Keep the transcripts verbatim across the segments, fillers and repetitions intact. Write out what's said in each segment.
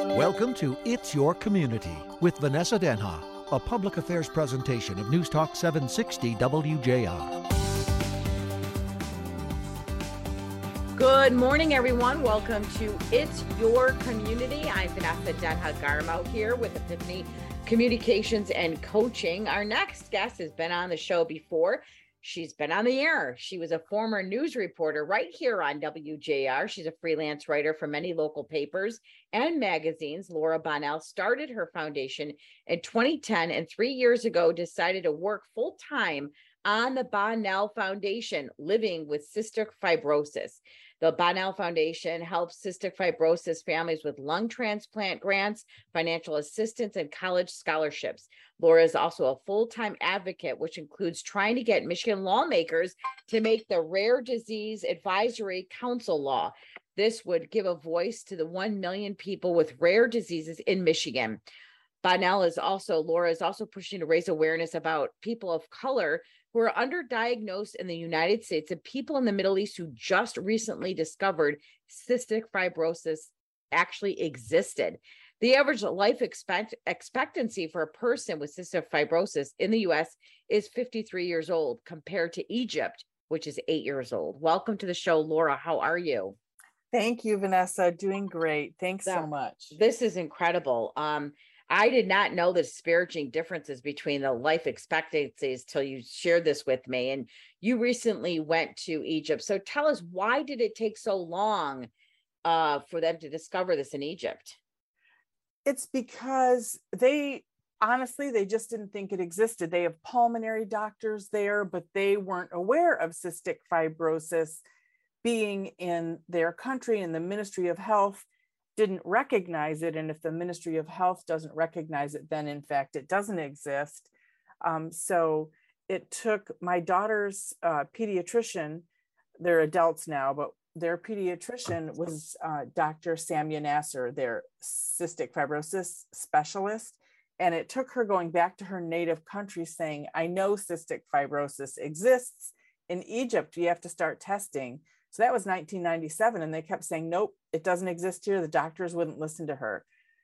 Welcome to It's Your Community with Vanessa Denha, a public affairs presentation of News Talk seven sixty W J R. Good morning, everyone. Welcome to It's Your Community. I'm Vanessa Denha Garmo here with Epiphany Communications and Coaching. Our next guest has been on the show before. She's been on the air. She was a former news reporter right here on W J R. She's a freelance writer for many local papers and magazines. Laura Bonnell started her foundation in twenty ten and three years ago decided to work full-time on the Bonnell Foundation, living with cystic fibrosis. The Bonnell Foundation helps cystic fibrosis families with lung transplant grants, financial assistance, and college scholarships. Laura is also a full-time advocate, which includes trying to get Michigan lawmakers to make the Rare Disease Advisory Council law. This would give a voice to the one million people with rare diseases in Michigan. Bonnell is also, Laura is also pushing to raise awareness about people of color who are underdiagnosed in the United States and people in the Middle East who just recently discovered cystic fibrosis actually existed. The average life expect, expectancy for a person with cystic fibrosis in the U S is fifty-three years old compared to Egypt, which is eight years old. Welcome to the show, Laura. How are you? Thank you, Vanessa. Doing great. Thanks so, so much. This is incredible. Um, I did not know the disparaging differences between the life expectancies till you shared this with me. And you recently went to Egypt. So tell us, why did it take so long uh, for them to discover this in Egypt? It's because they, honestly, they just didn't think it existed. They have pulmonary doctors there, but they weren't aware of cystic fibrosis being in their country, and the Ministry of Health didn't recognize it. And if the Ministry of Health doesn't recognize it, then in fact, it doesn't exist. Um, so it took my daughter's uh, pediatrician, they're adults now, but their pediatrician was uh, Doctor Samia Nasser, their cystic fibrosis specialist. And it took her going back to her native country saying, I know cystic fibrosis exists in Egypt, you have to start testing. So that was nineteen ninety-seven. And they kept saying, nope, it doesn't exist here. The doctors wouldn't listen to her.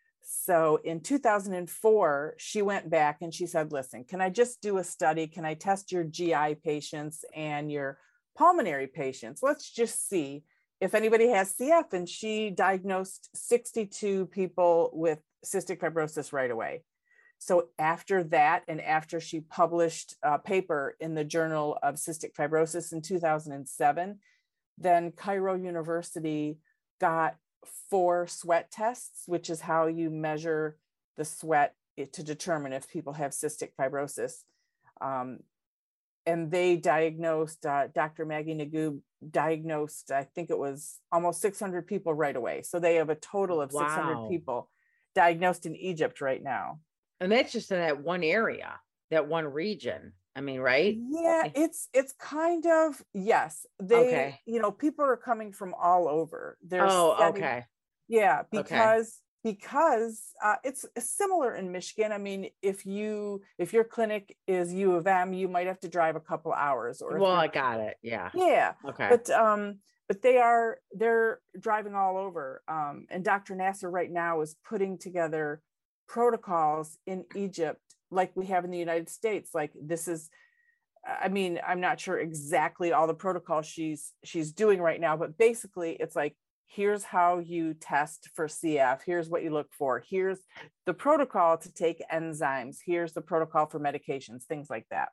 So in two thousand four, she went back and she said, listen, can I just do a study? Can I test your G I patients and your pulmonary patients? Let's just see if anybody has C F. And she diagnosed sixty-two people with cystic fibrosis right away. So after that, and after she published a paper in the Journal of Cystic Fibrosis in two thousand seven, then Cairo University got four sweat tests, which is how you measure the sweat to determine if people have cystic fibrosis. Um, and they diagnosed, uh, Doctor Maggie Nagoub diagnosed, I think it was almost six hundred people right away. So they have a total of wow. six hundred people diagnosed in Egypt right now. And that's just in that one area, that one region. I mean, right? Yeah, it's it's kind of, yes. They, okay. you know, people are coming from all over. They're oh, studying, okay. Yeah, because okay. because uh, it's similar in Michigan. I mean, if you if your clinic is U of M, you might have to drive a couple hours. Or well, I got it. Yeah. Yeah. Okay. But um, but they are they're driving all over. Um, and Doctor Nasser right now is putting together protocols in Egypt like we have in the United States. Like this is, I mean, I'm not sure exactly all the protocols she's she's doing right now, but basically it's like, here's how you test for C F. Here's what you look for. Here's the protocol to take enzymes. Here's the protocol for medications, things like that.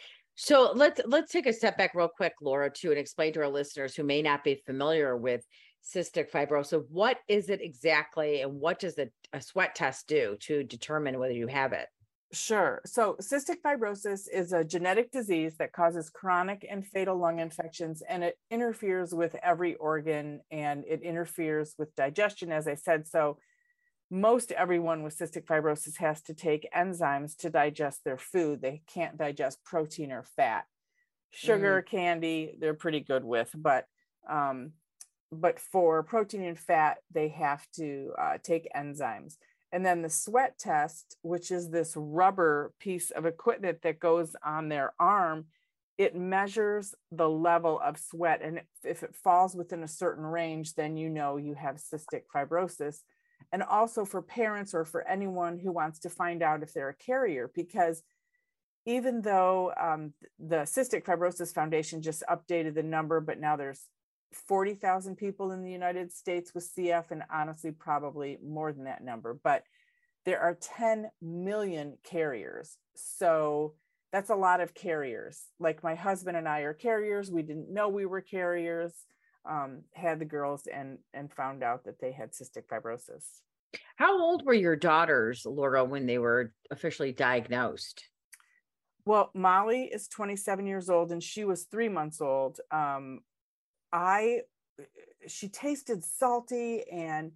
So let's let's take a step back real quick, Laura, too, and explain to our listeners who may not be familiar with cystic fibrosis. What is it exactly, and what does a, a sweat test do to determine whether you have it? Sure. So cystic fibrosis is a genetic disease that causes chronic and fatal lung infections, and it interferes with every organ, and it interferes with digestion, as I said. So most everyone with cystic fibrosis has to take enzymes to digest their food. They can't digest protein or fat. Sugar, mm. candy, they're pretty good with, but um, but for protein and fat, they have to uh, take enzymes. And then the sweat test, which is this rubber piece of equipment that goes on their arm, it measures the level of sweat. And if it falls within a certain range, then you know you have cystic fibrosis. and also for parents or for anyone who wants to find out if they're a carrier, because even though um, the Cystic Fibrosis Foundation just updated the number, but now there's forty thousand people in the United States with C F, and honestly, probably more than that number, but there are ten million carriers. So that's a lot of carriers. Like my husband and I are carriers. We didn't know we were carriers, um, had the girls and, and found out that they had cystic fibrosis. How old were your daughters, Laura, when they were officially diagnosed? Well, Molly is twenty-seven years old and she was three months old. Um, I, she tasted salty, and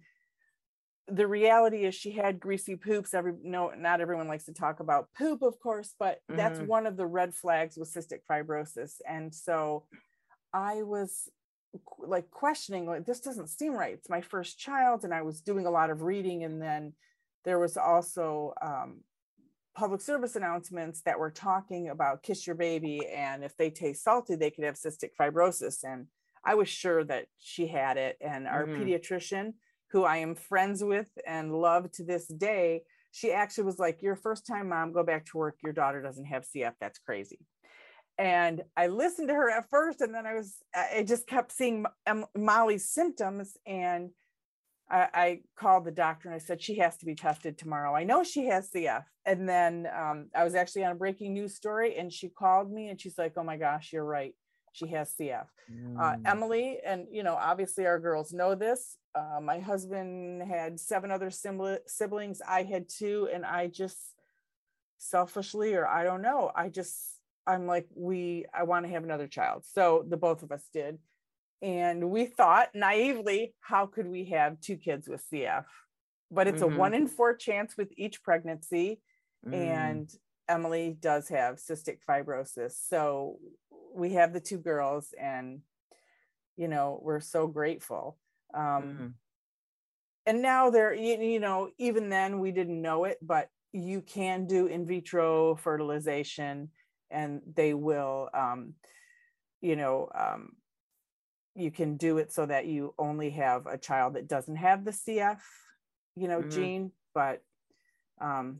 the reality is she had greasy poops. Every, no, not everyone likes to talk about poop, of course, but mm-hmm. that's one of the red flags with cystic fibrosis. And so I was like questioning, like, this doesn't seem right. It's my first child. And I was doing a lot of reading. And then there was also, um, public service announcements that were talking about kiss your baby, and if they taste salty, they could have cystic fibrosis. And I was sure that she had it. And our mm-hmm. pediatrician, who I am friends with and love to this day, she actually was like, "Your first time mom, go back to work. Your daughter doesn't have C F. That's crazy." And I listened to her at first, and then I was, I just kept seeing Molly's symptoms, and I, I called the doctor and I said, she has to be tested tomorrow. I know she has C F. And then um, I was actually on a breaking news story, and she called me and she's like, "Oh my gosh, you're right. She has C F." Mm. Uh, Emily, and, you know, obviously our girls know this. Uh, my husband had seven other siblings. I had two, and I just selfishly, or I don't know, I just, I'm like, we, I want to have another child. So the both of us did. And we thought naively, how could we have two kids with C F? But it's mm-hmm. a one in four chance with each pregnancy. Mm. And Emily does have cystic fibrosis. So we have the two girls, and, you know, we're so grateful. Um, mm-hmm. And now they're, you, you know, even then we didn't know it, but you can do in vitro fertilization, and they will, um, you know, um, you can do it so that you only have a child that doesn't have the C F, you know, mm-hmm. gene. But um,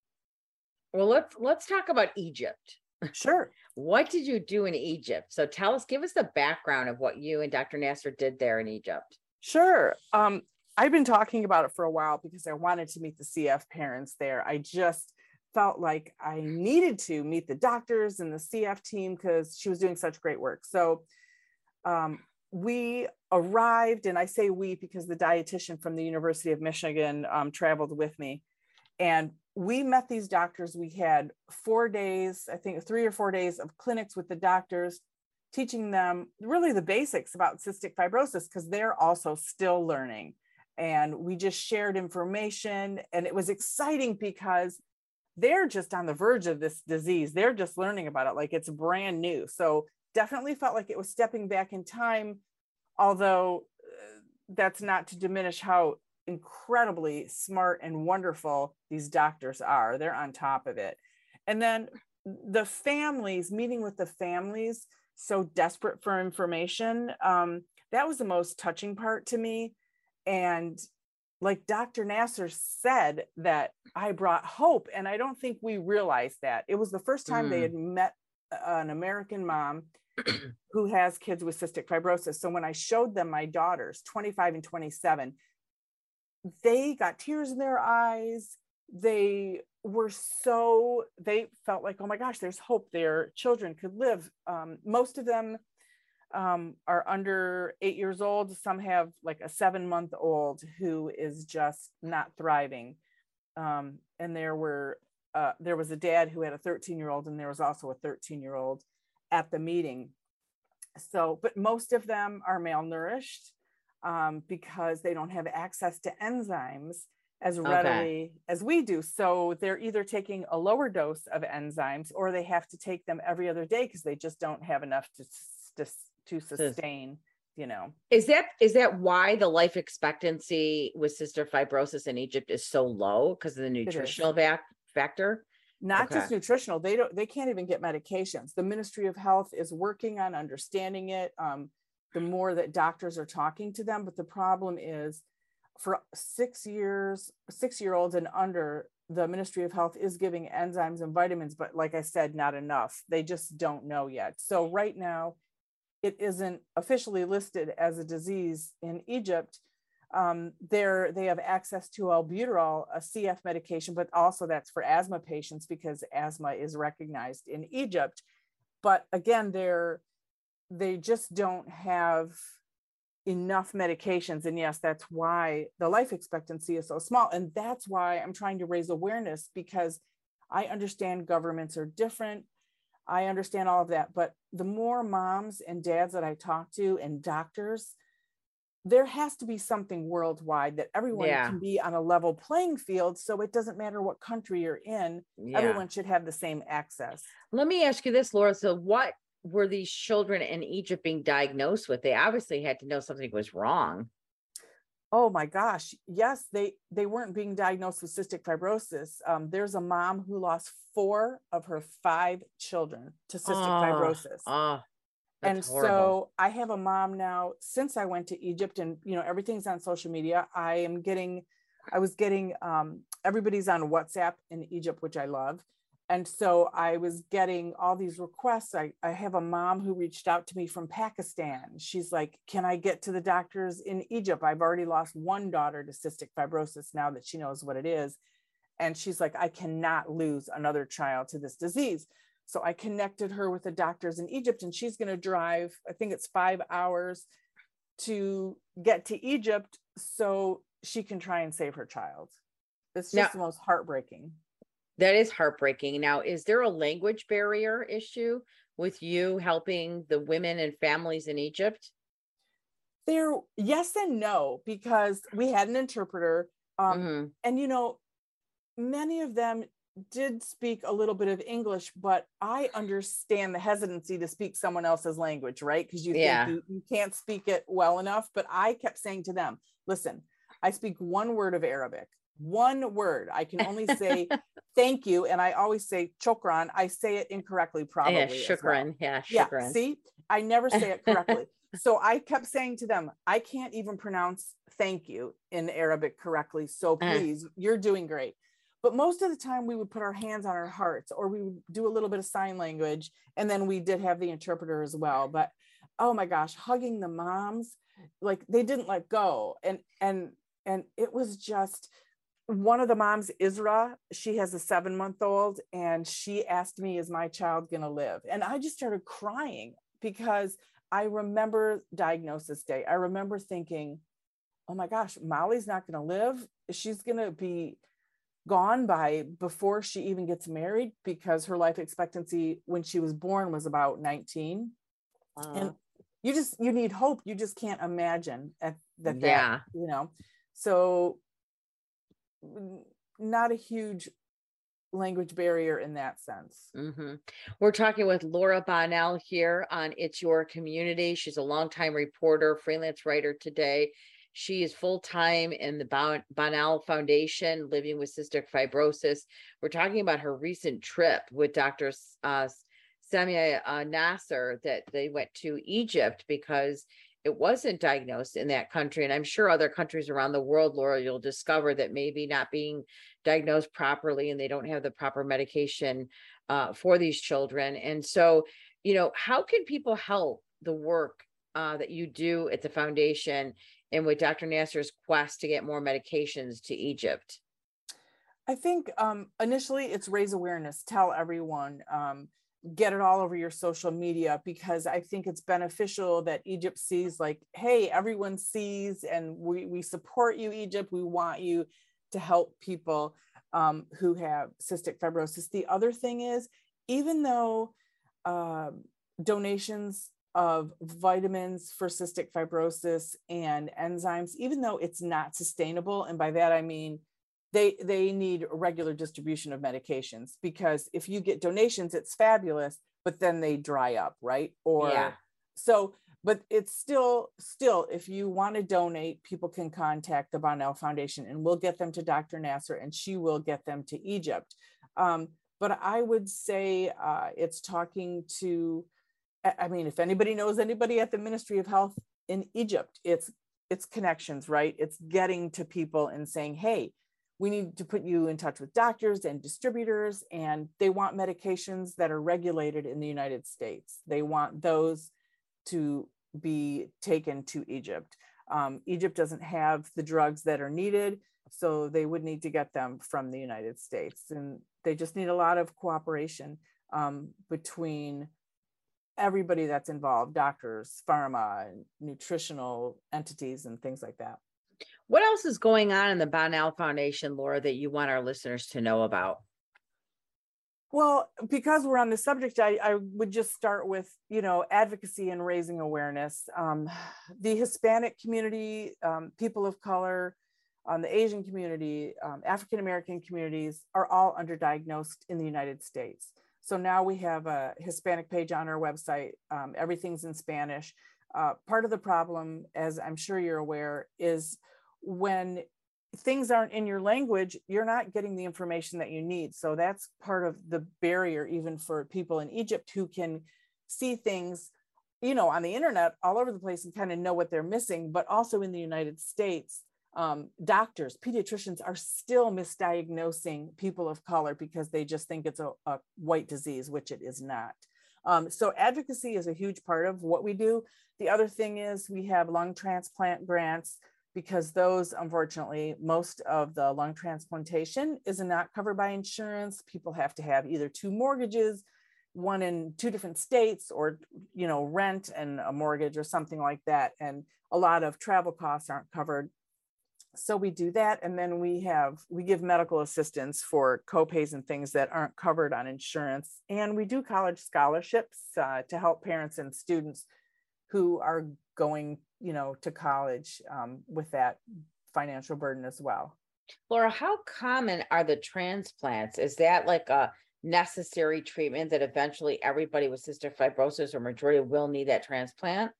well, let's let's talk about Egypt. Sure. What did you do in Egypt? So tell us, give us the background of what you and Doctor Nasser did there in Egypt. Sure. Um, I've been talking about it for a while because I wanted to meet the C F parents there. I just felt like I needed to meet the doctors and the C F team because she was doing such great work. So um, we arrived, and I say we because the dietitian from the University of Michigan um, traveled with me, and we met these doctors. We had four days, I think three or four days of clinics with the doctors, teaching them really the basics about cystic fibrosis because they're also still learning. And we just shared information, and it was exciting because they're just on the verge of this disease. They're just learning about it like it's brand new. So definitely felt like it was stepping back in time, although uh, that's not to diminish how incredibly smart and wonderful these doctors are. They're on top of it. And then the families, meeting with the families, so desperate for information, um, that was the most touching part to me. And like Doctor Nasser said, that I brought hope. And I don't think we realized that. It was the first time mm. they had met an American mom who has kids with cystic fibrosis. So when I showed them my daughters, twenty-five and twenty-seven, they got tears in their eyes. They were so, they felt like, oh my gosh, there's hope. Their children could live. Um, most of them um, are under eight years old. Some have like a seven month old who is just not thriving. Um, and there were, uh, there was a dad who had a thirteen year old, and there was also a thirteen year old at the meeting. So, but most of them are malnourished um, because they don't have access to enzymes as readily okay. as we do. So they're either taking a lower dose of enzymes, or they have to take them every other day because they just don't have enough to, to, to sustain, you know. Is that, is that why the life expectancy with cystic fibrosis in Egypt is so low? Because of the nutritional vac- factor? Not okay. just nutritional. They don't, they can't even get medications. The Ministry of Health is working on understanding it. Um, the more that doctors are talking to them, but the problem is for six years, six year olds and under, the Ministry of Health is giving enzymes and vitamins, but like I said, not enough. They just don't know yet. So right now, it isn't officially listed as a disease in Egypt. Um, they're, they have access to albuterol, a C F medication, but also that's for asthma patients because asthma is recognized in Egypt. But again, they're, they just don't have enough medications. And yes, that's why the life expectancy is so small. And that's why I'm trying to raise awareness, because I understand governments are different. I understand all of that. But the more moms and dads that I talk to and doctors, there has to be something worldwide that everyone Yeah. can be on a level playing field. So it doesn't matter what country you're in, Yeah. everyone should have the same access. Let me ask you this, Laura. So what were these children in Egypt being diagnosed with? They obviously had to know something was wrong. Oh my gosh. Yes, they, they weren't being diagnosed with cystic fibrosis. Um, there's a mom who lost four of her five children to cystic oh, fibrosis. Oh, and that's horrible. so I have a mom now, since I went to Egypt, and, you know, everything's on social media. I am getting, I was getting, um, everybody's on WhatsApp in Egypt, which I love. And so I was getting all these requests. I, I have a mom who reached out to me from Pakistan. She's like, can I get to the doctors in Egypt? I've already lost one daughter to cystic fibrosis now that she knows what it is. And she's like, I cannot lose another child to this disease. So I connected her with the doctors in Egypt, and she's going to drive, I think it's five hours to get to Egypt so she can try and save her child. It's just Now, the most heartbreaking. That is heartbreaking. Now, is there a language barrier issue with you helping the women and families in Egypt? There, yes and no, because we had an interpreter. Um, mm-hmm. And, you know, many of them did speak a little bit of English, but I understand the hesitancy to speak someone else's language, right? Because you Yeah. think you, you can't speak it well enough. But I kept saying to them, listen, I speak one word of Arabic. One word. I can only say thank you. And I always say chokran. I say it incorrectly, probably. Yeah, shukran. Well. Yeah, yeah. shukran. See, I never say it correctly. So I kept saying to them, I can't even pronounce thank you in Arabic correctly. So please, uh. you're doing great. But most of the time we would put our hands on our hearts, or we would do a little bit of sign language. And then we did have the interpreter as well. But oh my gosh, hugging the moms, like they didn't let go. And, and, and it was just, one of the moms, Isra, she has a seven month old, and she asked me, is my child going to live? And I just started crying, because I remember diagnosis day. I remember thinking, oh my gosh, Molly's not going to live. She's going to be gone by before she even gets married, because her life expectancy when she was born was about nineteen. Uh, and you just, you need hope. You just can't imagine at, that, yeah. that, you know, so not a huge language barrier in that sense. Mm-hmm. We're talking with Laura Bonnell here on It's Your Community. She's a longtime reporter, freelance writer today. She is full-time in the bon- Bonnell Foundation, living with cystic fibrosis. We're talking about her recent trip with Doctor Uh, Samia uh, Nasser, that they went to Egypt because it wasn't diagnosed in that country. And I'm sure other countries around the world, Laura, you'll discover that maybe not being diagnosed properly, and they don't have the proper medication uh, for these children. And so, you know, how can people help the work uh, that you do at the foundation and with Doctor Nasser's quest to get more medications to Egypt? I think um, initially it's raise awareness, tell everyone, um, get it all over your social media, because I think it's beneficial that Egypt sees, like, hey, everyone sees, and we, we support you, Egypt. We want you to help people um, who have cystic fibrosis. The other thing is, even though uh, donations of vitamins for cystic fibrosis and enzymes, even though it's not sustainable, and by that I mean they they need regular distribution of medications, because if you get donations, it's fabulous, but then they dry up, right? Or yeah. so, but it's still, still, if you want to donate, people can contact the Bonnell Foundation, and we'll get them to Doctor Nasser, and she will get them to Egypt. Um, but I would say uh, it's talking to, I mean, if anybody knows anybody at the Ministry of Health in Egypt, it's it's connections, right? It's getting to people and saying, hey, we need to put you in touch with doctors and distributors, and they want medications that are regulated in the United States. They want those to be taken to Egypt. Um, Egypt doesn't have the drugs that are needed, so they would need to get them from the United States. And they just need a lot of cooperation um, between everybody that's involved, doctors, pharma, nutritional entities, and things like that. What else is going on in the Bonnell Foundation, Laura, that you want our listeners to know about? Well, because we're on the subject, I, I would just start with, you know, advocacy and raising awareness. Um, the Hispanic community, um, people of color, um, the Asian community, um, African-American communities are all underdiagnosed in the United States. So now we have a Hispanic page on our website. Um, everything's in Spanish. Uh, part of the problem, as I'm sure you're aware, is when things aren't in your language, you're not getting the information that you need. So that's part of the barrier, even for people in Egypt who can see things, you know, on the internet all over the place and kind of know what they're missing. But also in the United States, um, doctors, pediatricians are still misdiagnosing people of color because they just think it's a, a white disease, which it is not. Um, so advocacy is a huge part of what we do. The other thing is we have lung transplant grants, because those, unfortunately, most of the lung transplantation is not covered by insurance. People have to have either two mortgages, one in two different states, or, you know, rent and a mortgage or something like that. And a lot of travel costs aren't covered. So we do that. And then we have, we give medical assistance for copays and things that aren't covered on insurance. And we do college scholarships uh, to help parents and students who are going, you know, to college um, with that financial burden as well. Laura, how common are the transplants? Is that like a necessary treatment that eventually everybody with cystic fibrosis or majority will need that transplant?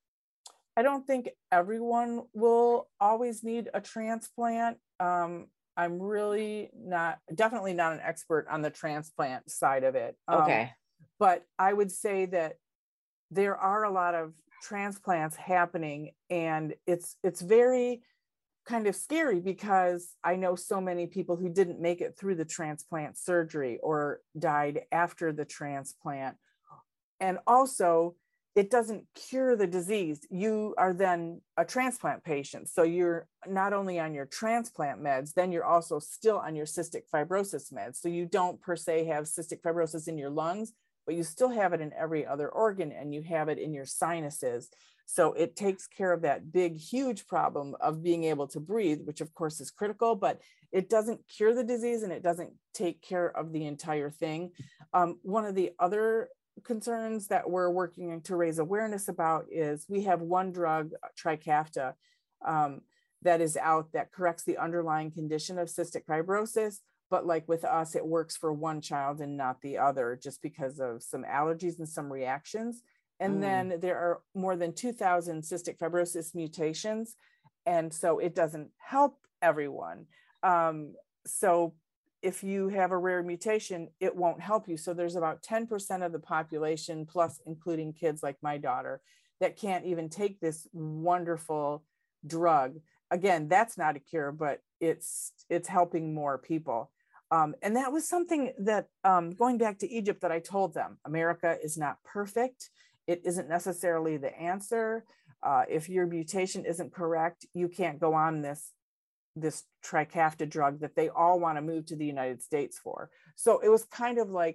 I don't think everyone will always need a transplant. Um, I'm really not, definitely not an expert on the transplant side of it. Um, okay. But I would say that there are a lot of transplants happening, and it's it's very kind of scary because I know so many people who didn't make it through the transplant surgery or died after the transplant. And also, it doesn't cure the disease. You are then a transplant patient. So you're not only on your transplant meds, then you're also still on your cystic fibrosis meds. So you don't per se have cystic fibrosis in your lungs, but you still have it in every other organ, and you have it in your sinuses. So it takes care of that big, huge problem of being able to breathe, which of course is critical, but it doesn't cure the disease and it doesn't take care of the entire thing. Um, one of the other concerns that we're working to raise awareness about is we have one drug, Trikafta, um, that is out that corrects the underlying condition of cystic fibrosis. But like with us, it works for one child and not the other, just because of some allergies and some reactions. And mm. then there are more than two thousand cystic fibrosis mutations. And so it doesn't help everyone. Um, so if you have a rare mutation, it won't help you. So there's about ten percent of the population, plus including kids like my daughter, that can't even take this wonderful drug. Again, that's not a cure, but it's it's helping more people. Um, and that was something that, um, going back to Egypt, that I told them, America is not perfect. It isn't necessarily the answer. Uh, if your mutation isn't correct, you can't go on this, this Trikafta drug that they all want to move to the United States for. So it was kind of like,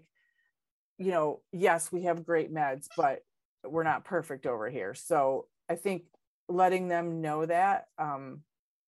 you know, yes, we have great meds, but we're not perfect over here. So I think letting them know that um,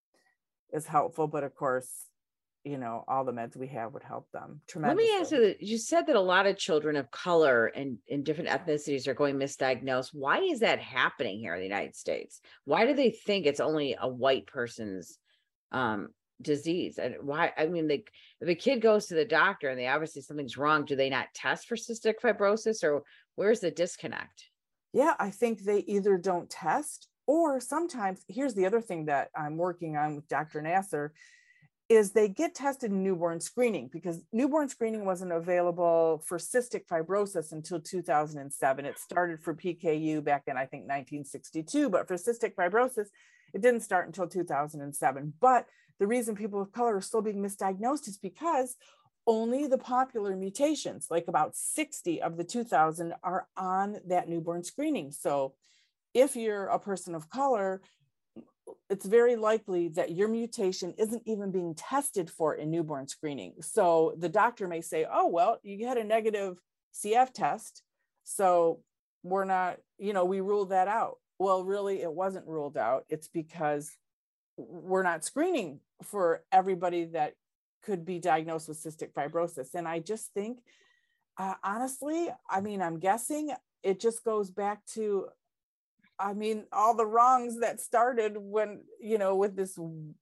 is helpful. But of course, you know, all the meds we have would help them tremendously. Let me ask you that. You said that a lot of children of color and in different ethnicities are going misdiagnosed. Why is that happening here in the United States? Why do they think it's only a white person's um, disease? And why, I mean, they, if a kid goes to the doctor and they obviously something's wrong, do they not test for cystic fibrosis, or where's the disconnect? Yeah, I think they either don't test, or sometimes, here's the other thing that I'm working on with Doctor Nasser, is they get tested in newborn screening, because newborn screening wasn't available for cystic fibrosis until two thousand seven. It started for P K U back in, I think, nineteen sixty-two, but for cystic fibrosis, It didn't start until two thousand seven. But the reason people of color are still being misdiagnosed is because only the popular mutations, like about sixty of the two thousand, are on that newborn screening. So if you're a person of color, it's very likely that your mutation isn't even being tested for in newborn screening. So the doctor may say, oh, well, you had a negative C F test, so we're not, you know, we ruled that out. Well, really, it wasn't ruled out. It's because we're not screening for everybody that could be diagnosed with cystic fibrosis. And I just think, uh, honestly, I mean, I'm guessing it just goes back to, I mean, all the wrongs that started when, you know, with this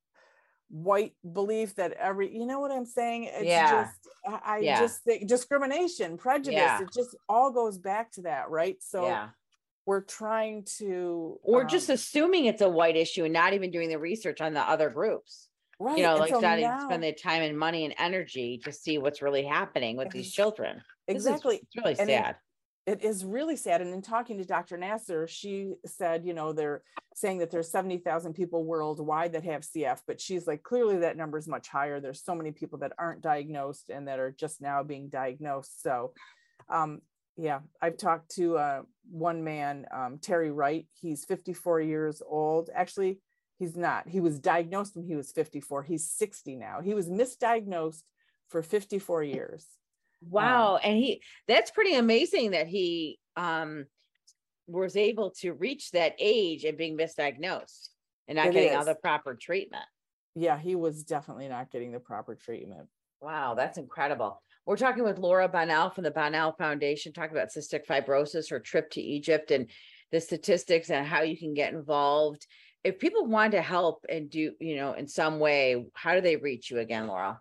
white belief that every, you know what I'm saying? It's Yeah. just, I, I Yeah. just think discrimination, prejudice, Yeah. it just all goes back to that, right? So Yeah. we're trying to, Or um, just assuming it's a white issue and not even doing the research on the other groups. right. You know, And like so not even now, spend the time and money and energy to see what's really happening with these Ex- children. exactly. This is, it's really And in- sad. It is really sad. And in talking to Doctor Nasser, she said, you know, they're saying that there's seventy thousand people worldwide that have C F, but she's like, clearly that number is much higher. There's so many people that aren't diagnosed and that are just now being diagnosed. So, um, yeah, I've talked to uh, one man, um, Terry Wright. He's fifty-four years old. Actually, he's not. He was diagnosed when he was fifty-four. He's sixty now. He was misdiagnosed for fifty-four years. Wow. Um, and he, that's pretty amazing that he um, was able to reach that age and being misdiagnosed and not getting all the proper treatment. Yeah, he was definitely not getting the proper treatment. Wow, that's incredible. We're talking with Laura Bonnell from the Bonnell Foundation, talking about cystic fibrosis, her trip to Egypt and the statistics and how you can get involved. If people want to help and do, you know, in some way, how do they reach you again, Laura?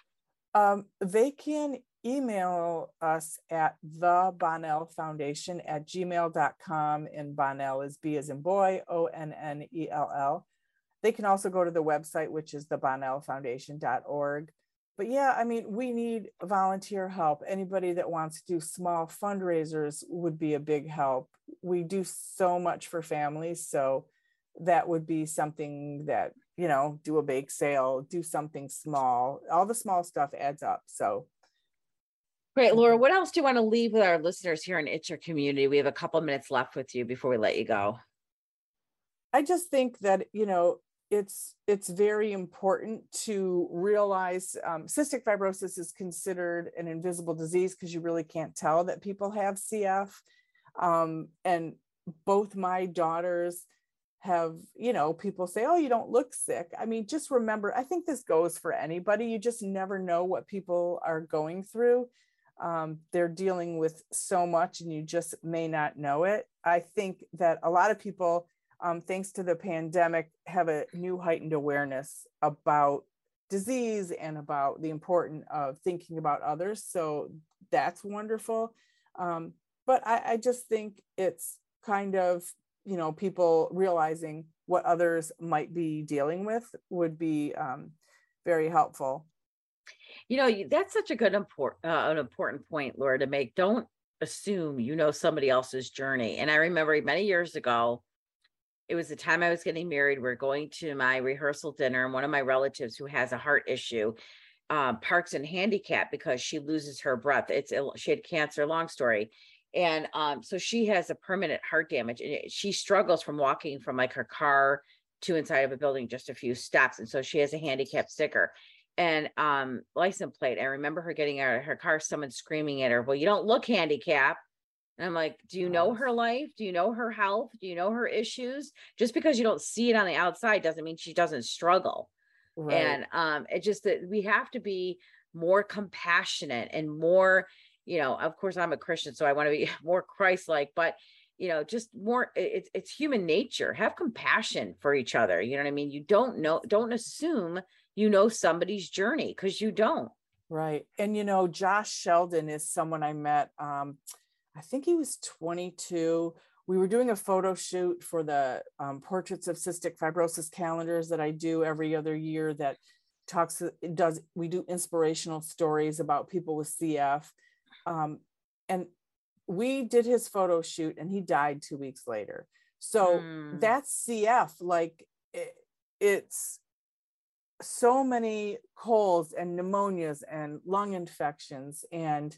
Um, they can email us at the Bonnell Foundation at gmail dot com, and Bonnell is B as in boy, O N N E L L. They can also go to the website, which is the bonnell foundation dot org. But yeah, I mean, we need volunteer help. Anybody that wants to do small fundraisers would be a big help. We do so much for families, so that would be something that, you know, do a bake sale, do something small. All the small stuff adds up. So great. Laura, what else do you want to leave with our listeners here in It's Your Community? We have a couple minutes left with you before we let you go. I just think that, you know, it's it's very important to realize um, cystic fibrosis is considered an invisible disease because you really can't tell that people have C F. Um, and both my daughters have, you know, people say, oh, you don't look sick. I mean, just remember, I think this goes for anybody. You just never know what people are going through. Um, they're dealing with so much and you just may not know it. I think that a lot of people, um, thanks to the pandemic, have a new heightened awareness about disease and about the importance of thinking about others. So that's wonderful. Um, but I, I just think it's kind of, you know, people realizing what others might be dealing with would be um, very helpful. You know, that's such a good import, uh, an important point, Laura, to make. Don't assume you know somebody else's journey. And I remember many years ago, it was the time I was getting married. We're going to my rehearsal dinner, and one of my relatives who has a heart issue um, parks in handicap because she loses her breath. It's she had cancer, long story. And um, so she has a permanent heart damage, and it, she struggles from walking from like her car to inside of a building, just a few steps. And so she has a handicap sticker and um, license plate. I remember her getting out of her car, someone screaming at her, well, you don't look handicapped. And I'm like, do you know her life? Do you know her health? Do you know her issues? Just because you don't see it on the outside doesn't mean she doesn't struggle. Right. And um, it just that we have to be more compassionate and more, you know, of course I'm a Christian, so I want to be more Christ-like, but, you know, just more, it's, it's human nature. Have compassion for each other. You know what I mean? You don't know, don't assume you know somebody's journey because you don't. Right. And, you know, Josh Sheldon is someone I met. Um, I think he was twenty-two. We were doing a photo shoot for the um, Portraits of Cystic Fibrosis calendars that I do every other year that talks, it does, we do inspirational stories about people with C F. Um, and we did his photo shoot and he died two weeks later. So mm. that's C F. Like, it, it's so many colds and pneumonias and lung infections. And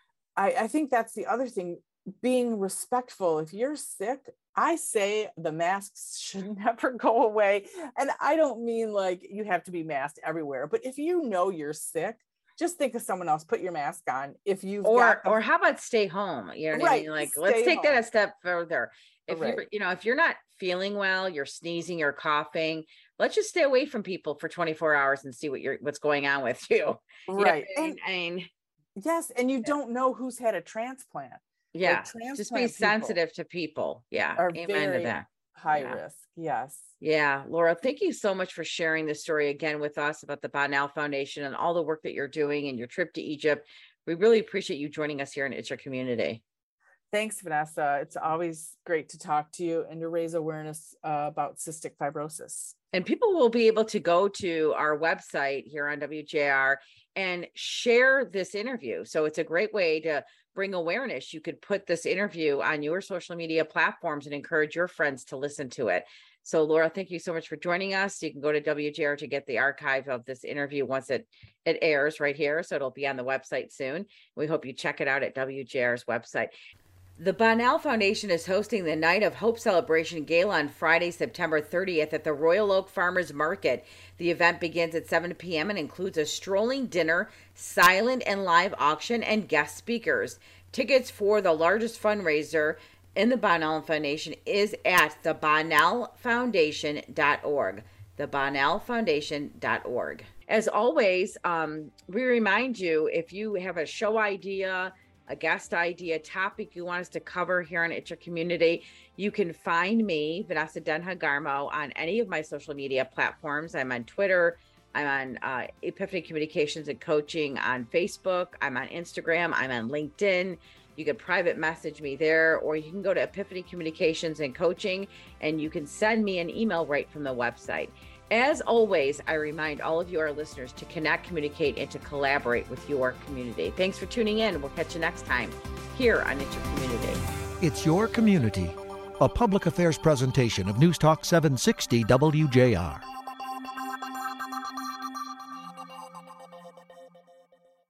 I, I think that's the other thing, being respectful. If you're sick, I say the masks should never go away. And I don't mean like you have to be masked everywhere, but if you know you're sick, just think of someone else, put your mask on. If you've or, got a, or how about stay home? You know what right, I mean? Like, stay let's take home. that a step further. If Right. you're, you know, if you're not feeling well, you're sneezing, you're coughing, let's just stay away from people for twenty-four hours and see what you're, what's going on with you. You know Right. what I mean? And, I mean, yes. And you don't know who's had a transplant. yeah, Like, just transplant be people sensitive to people. Yeah. are Amen very to that. high Yeah. risk. Yes. Yeah, Laura, thank you so much for sharing this story again with us about the Bonnell Foundation and all the work that you're doing and your trip to Egypt. We really appreciate you joining us here in It's Your Community. Thanks, Vanessa. It's always great to talk to you and to raise awareness uh, about cystic fibrosis. And people will be able to go to our website here on W J R and share this interview. So it's a great way to bring awareness. You could put this interview on your social media platforms and encourage your friends to listen to it. So Laura, thank you so much for joining us. You can go to W J R to get the archive of this interview once it, it airs right here. So it'll be on the website soon. We hope you check it out at W J R's website. The Bonnell Foundation is hosting the Night of Hope Celebration Gala on Friday, September thirtieth at the Royal Oak Farmers Market. The event begins at seven p.m. and includes a strolling dinner, silent and live auction, and guest speakers. Tickets for the largest fundraiser in the Bonnell Foundation is at the bonnell foundation dot org. the bonnell foundation dot org. As always, um, we remind you, if you have a show idea, a guest idea, topic you want us to cover here on It's Your Community, you can find me, Vanessa Denha Garmo, on any of my social media platforms. I'm on Twitter. I'm on uh, Epiphany Communications and Coaching on Facebook. I'm on Instagram. I'm on LinkedIn. You can private message me there, or you can go to Epiphany Communications and Coaching, and you can send me an email right from the website. As always, I remind all of you, our listeners, to connect, communicate, and to collaborate with your community. Thanks for tuning in. We'll catch you next time here on It's Your Community. It's Your Community, a public affairs presentation of News Talk seven sixty W J R.